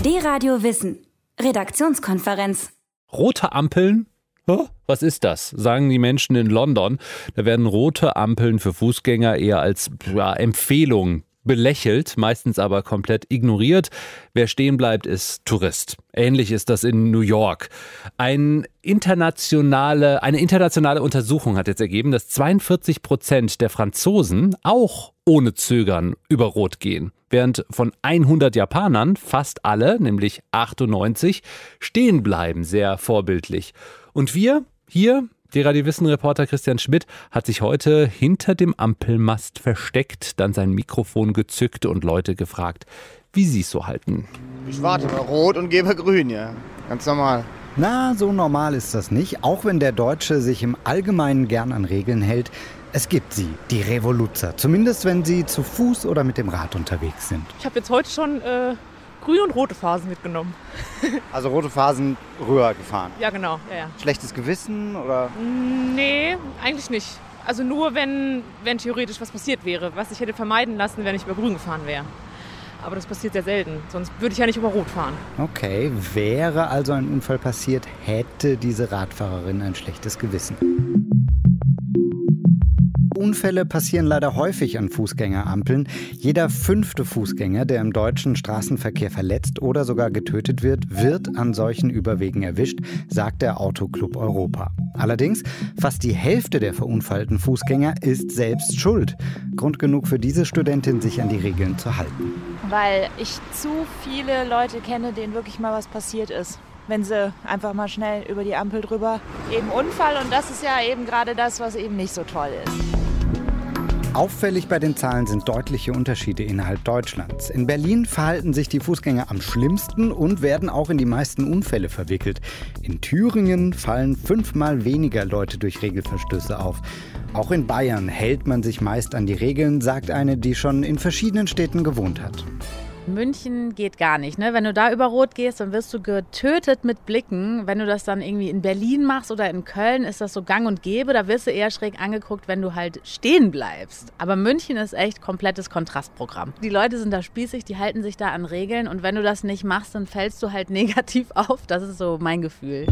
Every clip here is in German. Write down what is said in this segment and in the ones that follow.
D-Radio Wissen. Redaktionskonferenz. Rote Ampeln? Was ist das? Sagen die Menschen in London. Da werden rote Ampeln für Fußgänger eher als Empfehlung belächelt, meistens aber komplett ignoriert. Wer stehen bleibt, ist Tourist. Ähnlich ist das in New York. Eine internationale Untersuchung hat jetzt ergeben, dass 42% der Franzosen auch ohne Zögern über Rot gehen. Während von 100 Japanern fast alle, nämlich 98, stehen bleiben, sehr vorbildlich. Und wir hier, D-Radio Wissen-Reporter Christian Schmidt, hat sich heute hinter dem Ampelmast versteckt, dann sein Mikrofon gezückt und Leute gefragt, wie sie es so halten. Ich warte bei Rot und gehe bei Grün, ja. Ganz normal. Na, so normal ist das nicht, auch wenn der Deutsche sich im Allgemeinen gern an Regeln hält. Es gibt sie, die Revoluzer, zumindest wenn sie zu Fuß oder mit dem Rad unterwegs sind. Ich habe jetzt heute schon grüne und rote Phasen mitgenommen. Also rote Phasen rüber gefahren? Ja, genau. Ja. Schlechtes Gewissen oder? Nee, eigentlich nicht. Also nur, wenn theoretisch was passiert wäre, was ich hätte vermeiden lassen, wenn ich über grün gefahren wäre. Aber das passiert sehr selten, sonst würde ich ja nicht über Rot fahren. Okay, wäre also ein Unfall passiert, hätte diese Radfahrerin ein schlechtes Gewissen. Unfälle passieren leider häufig an Fußgängerampeln. Jeder 5. Fußgänger, der im deutschen Straßenverkehr verletzt oder sogar getötet wird an solchen Überwegen erwischt, sagt der Autoclub Europa. Allerdings, fast die Hälfte der verunfallten Fußgänger ist selbst schuld. Grund genug für diese Studentin, sich an die Regeln zu halten. Weil ich zu viele Leute kenne, denen wirklich mal was passiert ist. Wenn sie einfach mal schnell über die Ampel drüber, eben Unfall, und das ist ja eben gerade das, was eben nicht so toll ist. Auffällig bei den Zahlen sind deutliche Unterschiede innerhalb Deutschlands. In Berlin verhalten sich die Fußgänger am schlimmsten und werden auch in die meisten Unfälle verwickelt. In Thüringen fallen 5-mal weniger Leute durch Regelverstöße auf. Auch in Bayern hält man sich meist an die Regeln, sagt eine, die schon in verschiedenen Städten gewohnt hat. München geht gar nicht, ne? Wenn du da über Rot gehst, dann wirst du getötet mit Blicken. Wenn du das dann irgendwie in Berlin machst oder in Köln, ist das so gang und gäbe. Da wirst du eher schräg angeguckt, wenn du halt stehen bleibst. Aber München ist echt komplettes Kontrastprogramm. Die Leute sind da spießig, die halten sich da an Regeln. Und wenn du das nicht machst, dann fällst du halt negativ auf. Das ist so mein Gefühl.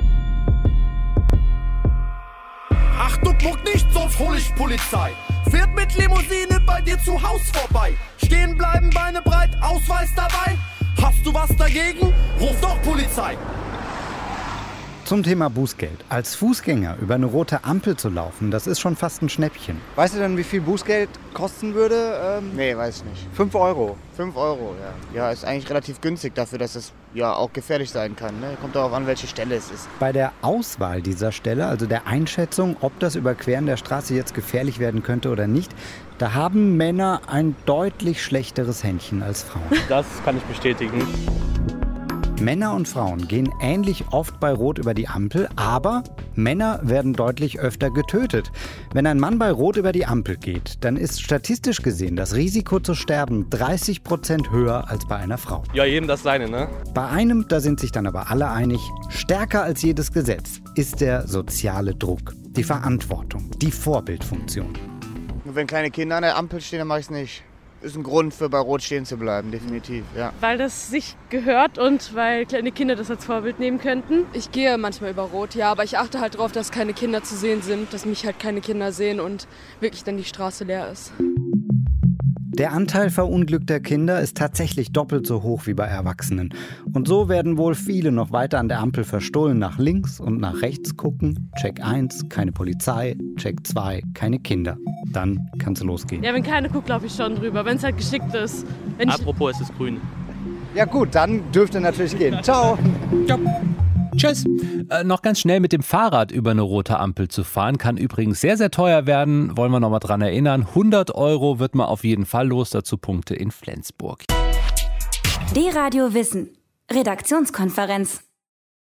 Achtung, muck nicht, sonst hol ich Polizei. Fährt mit Limousine bei dir zu Haus vorbei. Stehen bleiben, Beine breit, Ausweis dabei. Hast du was dagegen? Ruf doch Polizei. Zum Thema Bußgeld. Als Fußgänger über eine rote Ampel zu laufen, das ist schon fast ein Schnäppchen. Weißt du denn, wie viel Bußgeld kosten würde? Nee, weiß ich nicht. 5 Euro. 5 Euro, ja. Ja, ist eigentlich relativ günstig dafür, dass es ja auch gefährlich sein kann. Ne? Kommt darauf an, welche Stelle es ist. Bei der Auswahl dieser Stelle, also der Einschätzung, ob das Überqueren der Straße jetzt gefährlich werden könnte oder nicht, da haben Männer ein deutlich schlechteres Händchen als Frauen. Das kann ich bestätigen. Männer und Frauen gehen ähnlich oft bei Rot über die Ampel, aber Männer werden deutlich öfter getötet. Wenn ein Mann bei Rot über die Ampel geht, dann ist statistisch gesehen das Risiko zu sterben 30% höher als bei einer Frau. Ja, jedem das seine, ne? Bei einem, da sind sich dann aber alle einig, stärker als jedes Gesetz ist der soziale Druck, die Verantwortung, die Vorbildfunktion. Nur wenn kleine Kinder an der Ampel stehen, dann mache ich es nicht. Ist ein Grund für bei Rot stehen zu bleiben, definitiv, ja. Weil das sich gehört und weil kleine Kinder das als Vorbild nehmen könnten. Ich gehe manchmal über Rot, ja, aber ich achte halt darauf, dass keine Kinder zu sehen sind, dass mich halt keine Kinder sehen und wirklich dann die Straße leer ist. Der Anteil verunglückter Kinder ist tatsächlich doppelt so hoch wie bei Erwachsenen. Und so werden wohl viele noch weiter an der Ampel verstohlen nach links und nach rechts gucken. Check 1, keine Polizei. Check 2, keine Kinder. Dann kann's losgehen. Ja, wenn keiner guckt, laufe ich schon drüber, wenn es halt geschickt ist. Apropos, es ist grün. Ja gut, dann dürfte natürlich gehen. Ciao. Ciao. Tschüss. Noch ganz schnell mit dem Fahrrad über eine rote Ampel zu fahren, kann übrigens sehr, sehr teuer werden. Wollen wir noch mal dran erinnern. 100 Euro wird man auf jeden Fall los. Dazu Punkte in Flensburg. D-Radio Wissen. Redaktionskonferenz.